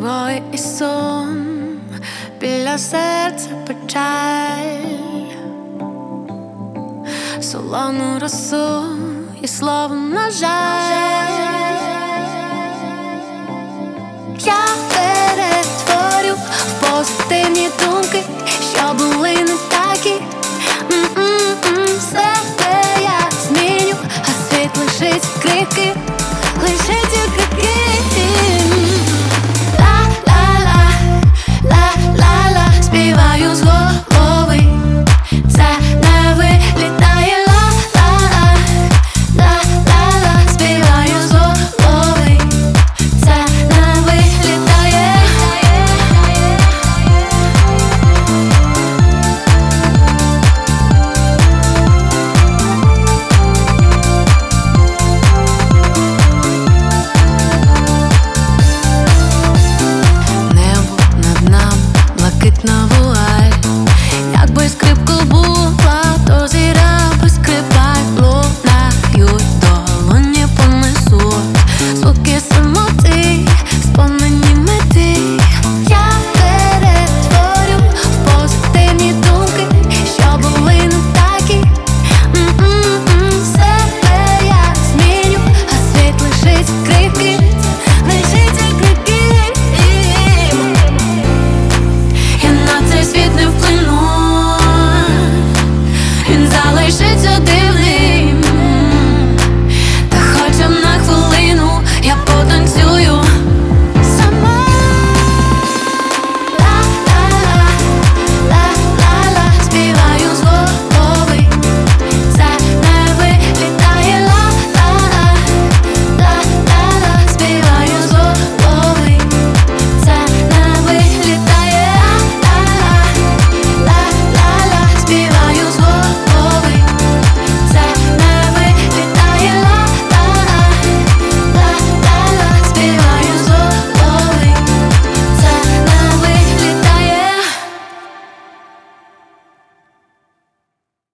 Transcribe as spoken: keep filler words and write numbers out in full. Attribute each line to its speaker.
Speaker 1: тобою і сум, біля серця печаль, солону росу і слово на жаль. Я перетворю в позитивні думки, що були не такі. М-м-м, себе я зміню, а світ лишить крихки, лишить крихки.